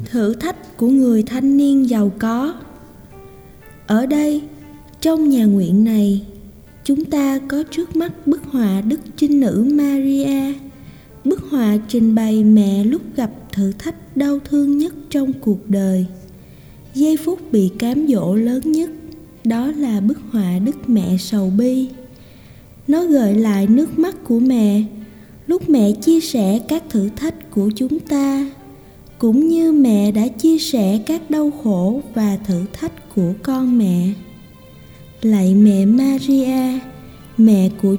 Thử thách của người thanh niên giàu có. Ở đây, trong nhà nguyện này, chúng ta có trước mắt bức họa Đức Trinh Nữ Maria. Bức họa trình bày mẹ lúc gặp thử thách đau thương nhất trong cuộc đời. Giây phút bị cám dỗ lớn nhất, đó là bức họa Đức Mẹ sầu bi. Nó gợi lại nước mắt của mẹ lúc mẹ chia sẻ các thử thách của chúng ta, cũng như mẹ đã chia sẻ các đau khổ và thử thách của con mẹ. Lạy mẹ Maria, mẹ của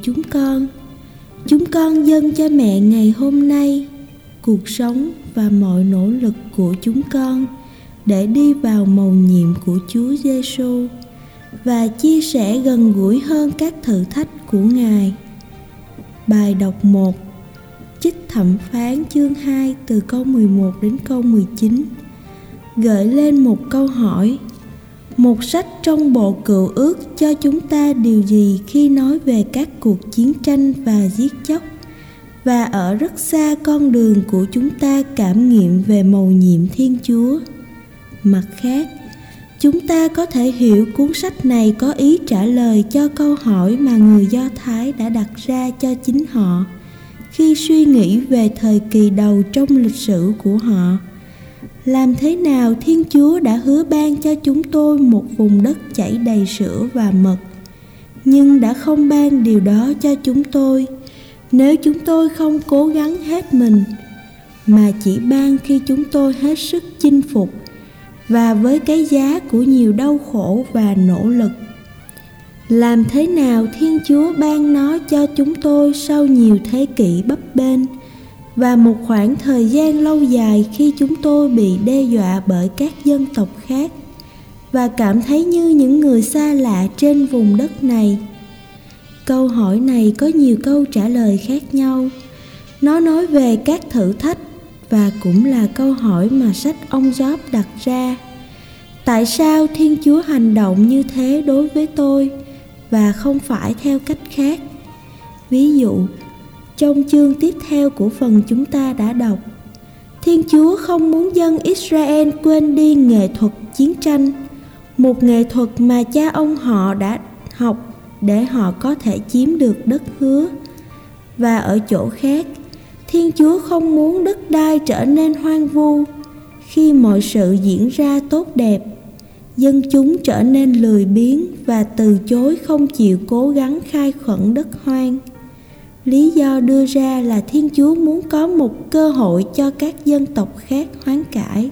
chúng con dâng cho mẹ ngày hôm nay cuộc sống và mọi nỗ lực của chúng con để đi vào mầu nhiệm của Chúa Giêsu và chia sẻ gần gũi hơn các thử thách của Ngài. Bài đọc 1, trích Thẩm Phán chương 2 từ câu 11 đến câu 19, gợi lên một câu hỏi. Một sách trong bộ Cựu Ước cho chúng ta điều gì khi nói về các cuộc chiến tranh và giết chóc, và ở rất xa con đường của chúng ta cảm nghiệm về mầu nhiệm Thiên Chúa. Mặt khác, chúng ta có thể hiểu cuốn sách này có ý trả lời cho câu hỏi mà người Do Thái đã đặt ra cho chính họ khi suy nghĩ về thời kỳ đầu trong lịch sử của họ. Làm thế nào Thiên Chúa đã hứa ban cho chúng tôi một vùng đất chảy đầy sữa và mật, nhưng đã không ban điều đó cho chúng tôi nếu chúng tôi không cố gắng hết mình, mà chỉ ban khi chúng tôi hết sức chinh phục và với cái giá của nhiều đau khổ và nỗ lực. Làm thế nào Thiên Chúa ban nó cho chúng tôi sau nhiều thế kỷ bấp bênh và một khoảng thời gian lâu dài khi chúng tôi bị đe dọa bởi các dân tộc khác và cảm thấy như những người xa lạ trên vùng đất này? Câu hỏi này có nhiều câu trả lời khác nhau. Nó nói về các thử thách và cũng là câu hỏi mà sách ông Gióp đặt ra. Tại sao Thiên Chúa hành động như thế đối với tôi và không phải theo cách khác? Ví dụ, trong chương tiếp theo của phần chúng ta đã đọc, Thiên Chúa không muốn dân Israel quên đi nghệ thuật chiến tranh, một nghệ thuật mà cha ông họ đã học để họ có thể chiếm được đất hứa. Và ở chỗ khác, Thiên Chúa không muốn đất đai trở nên hoang vu. Khi mọi sự diễn ra tốt đẹp, dân chúng trở nên lười biếng và từ chối không chịu cố gắng khai khẩn đất hoang. Lý do đưa ra là Thiên Chúa muốn có một cơ hội cho các dân tộc khác hoán cải.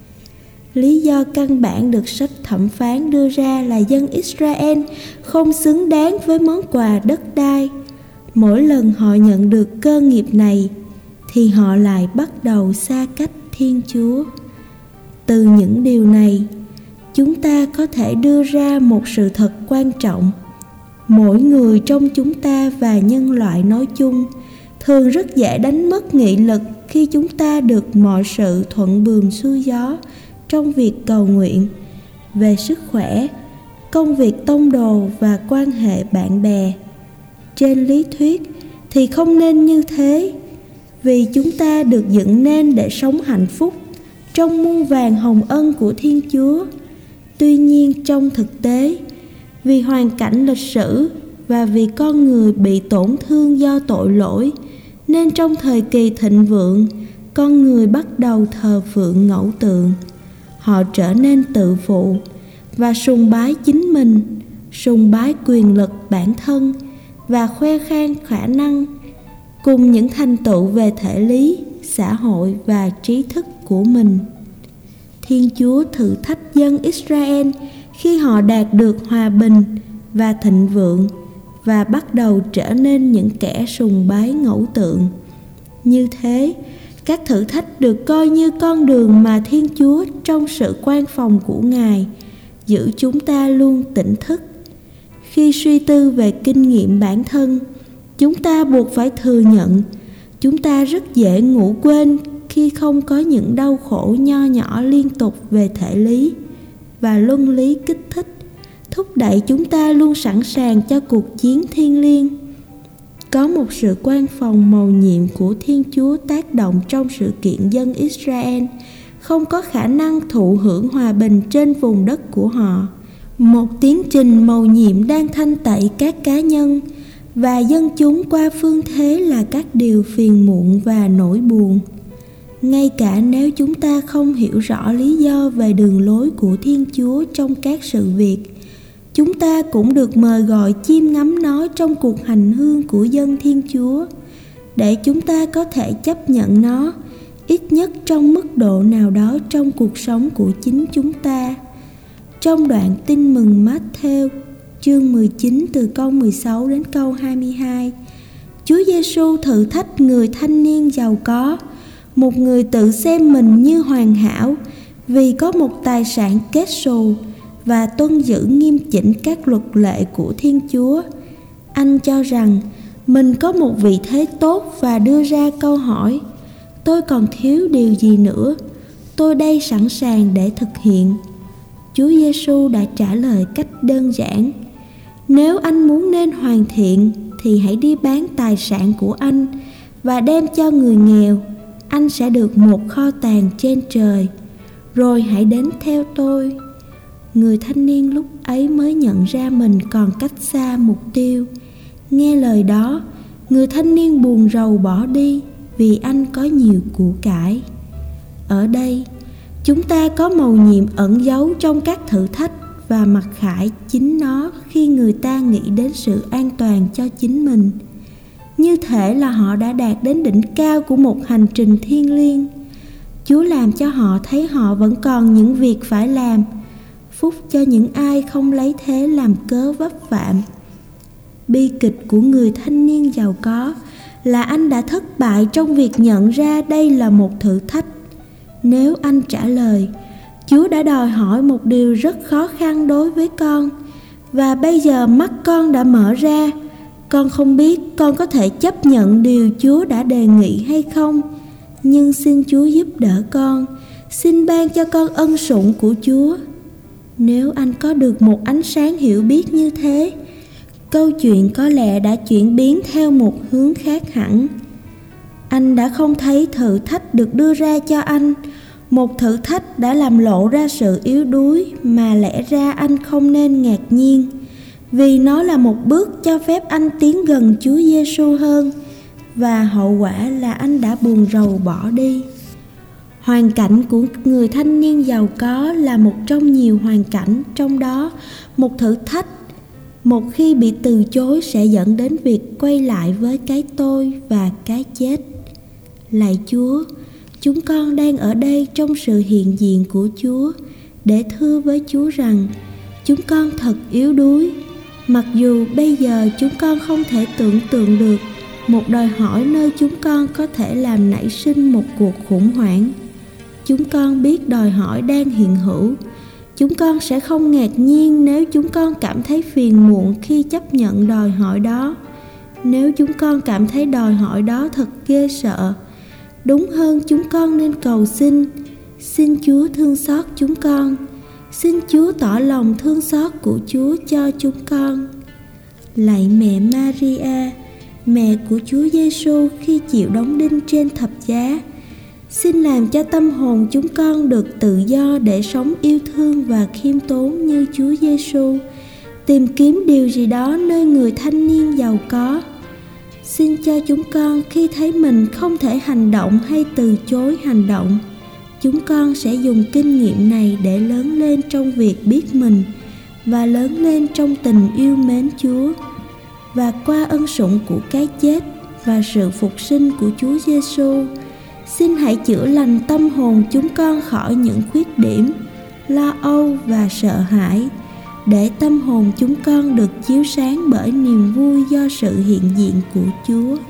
Lý do căn bản được sách Thẩm Phán đưa ra là dân Israel không xứng đáng với món quà đất đai. Mỗi lần họ nhận được cơ nghiệp này, thì họ lại bắt đầu xa cách Thiên Chúa. Từ những điều này, chúng ta có thể đưa ra một sự thật quan trọng. Mỗi người trong chúng ta và nhân loại nói chung thường rất dễ đánh mất nghị lực khi chúng ta được mọi sự thuận buồm xuôi gió trong việc cầu nguyện về sức khỏe, công việc tông đồ và quan hệ bạn bè. Trên lý thuyết thì không nên như thế, vì chúng ta được dựng nên để sống hạnh phúc trong muôn vàn hồng ân của Thiên Chúa. Tuy nhiên trong thực tế, vì hoàn cảnh lịch sử và vì con người bị tổn thương do tội lỗi, nên trong thời kỳ thịnh vượng, con người bắt đầu thờ phượng ngẫu tượng. Họ trở nên tự phụ và sùng bái chính mình, sùng bái quyền lực bản thân và khoe khoang khả năng cùng những thành tựu về thể lý, xã hội và trí thức của mình. Thiên Chúa thử thách dân Israel khi họ đạt được hòa bình và thịnh vượng và bắt đầu trở nên những kẻ sùng bái ngẫu tượng. Như thế, các thử thách được coi như con đường mà Thiên Chúa trong sự quan phòng của Ngài giữ chúng ta luôn tỉnh thức. Khi suy tư về kinh nghiệm bản thân, chúng ta buộc phải thừa nhận chúng ta rất dễ ngủ quên khi không có những đau khổ nho nhỏ liên tục về thể lý và luân lý kích thích, thúc đẩy chúng ta luôn sẵn sàng cho cuộc chiến thiêng liêng. Có một sự quan phòng mầu nhiệm của Thiên Chúa tác động trong sự kiện dân Israel không có khả năng thụ hưởng hòa bình trên vùng đất của họ. Một tiến trình mầu nhiệm đang thanh tẩy các cá nhân và dân chúng qua phương thế là các điều phiền muộn và nỗi buồn. Ngay cả nếu chúng ta không hiểu rõ lý do về đường lối của Thiên Chúa trong các sự việc, chúng ta cũng được mời gọi chiêm ngắm nó trong cuộc hành hương của dân Thiên Chúa, để chúng ta có thể chấp nhận nó, ít nhất trong mức độ nào đó trong cuộc sống của chính chúng ta. Trong đoạn Tin mừng Mát-thêu chương 19 từ câu 16 đến câu 22, Chúa Giêsu thử thách người thanh niên giàu có, một người tự xem mình như hoàn hảo vì có một tài sản kết xù và tuân giữ nghiêm chỉnh các luật lệ của Thiên Chúa. Anh cho rằng mình có một vị thế tốt và đưa ra câu hỏi: tôi còn thiếu điều gì nữa? Tôi đây sẵn sàng để thực hiện. Chúa Giêsu đã trả lời cách đơn giản: nếu anh muốn nên hoàn thiện thì hãy đi bán tài sản của anh và đem cho người nghèo, anh sẽ được một kho tàng trên trời. Rồi hãy đến theo tôi. Người thanh niên lúc ấy mới nhận ra mình còn cách xa mục tiêu. Nghe lời đó, người thanh niên buồn rầu bỏ đi vì anh có nhiều của cải. Ở đây, chúng ta có mầu nhiệm ẩn giấu trong các thử thách và mặc khải chính nó khi người ta nghĩ đến sự an toàn cho chính mình. Như thể là họ đã đạt đến đỉnh cao của một hành trình thiêng liêng. Chúa làm cho họ thấy họ vẫn còn những việc phải làm. Phúc cho những ai không lấy thế làm cớ vấp phạm. Bi kịch của người thanh niên giàu có là anh đã thất bại trong việc nhận ra đây là một thử thách. Nếu anh trả lời: Chúa đã đòi hỏi một điều rất khó khăn đối với con, và bây giờ mắt con đã mở ra, con không biết con có thể chấp nhận điều Chúa đã đề nghị hay không, nhưng xin Chúa giúp đỡ con, xin ban cho con ân sủng của Chúa. Nếu anh có được một ánh sáng hiểu biết như thế, câu chuyện có lẽ đã chuyển biến theo một hướng khác hẳn. Anh đã không thấy thử thách được đưa ra cho anh, một thử thách đã làm lộ ra sự yếu đuối, mà lẽ ra anh không nên ngạc nhiên, vì nó là một bước cho phép anh tiến gần Chúa Giêsu hơn, và hậu quả là anh đã buồn rầu bỏ đi. Hoàn cảnh của người thanh niên giàu có là một trong nhiều hoàn cảnh, trong đó một thử thách một khi bị từ chối sẽ dẫn đến việc quay lại với cái tôi và cái chết. Lạy Chúa, chúng con đang ở đây trong sự hiện diện của Chúa để thưa với Chúa rằng chúng con thật yếu đuối. Mặc dù bây giờ chúng con không thể tưởng tượng được một đòi hỏi nơi chúng con có thể làm nảy sinh một cuộc khủng hoảng. Chúng con biết đòi hỏi đang hiện hữu. Chúng con sẽ không ngạc nhiên nếu chúng con cảm thấy phiền muộn khi chấp nhận đòi hỏi đó. Nếu chúng con cảm thấy đòi hỏi đó thật ghê sợ, đúng hơn chúng con nên cầu xin Chúa thương xót chúng con. Xin Chúa tỏ lòng thương xót của Chúa cho chúng con. Lạy mẹ Maria, mẹ của Chúa Giêsu khi chịu đóng đinh trên thập giá, xin làm cho tâm hồn chúng con được tự do để sống yêu thương và khiêm tốn như Chúa Giêsu, tìm kiếm điều gì đó nơi người thanh niên giàu có. Xin cho chúng con khi thấy mình không thể hành động hay từ chối hành động, chúng con sẽ dùng kinh nghiệm này để lớn lên trong việc biết mình và lớn lên trong tình yêu mến Chúa. Và qua ân sủng của cái chết và sự phục sinh của Chúa Giêsu, xin hãy chữa lành tâm hồn chúng con khỏi những khuyết điểm, lo âu và sợ hãi, để tâm hồn chúng con được chiếu sáng bởi niềm vui do sự hiện diện của Chúa.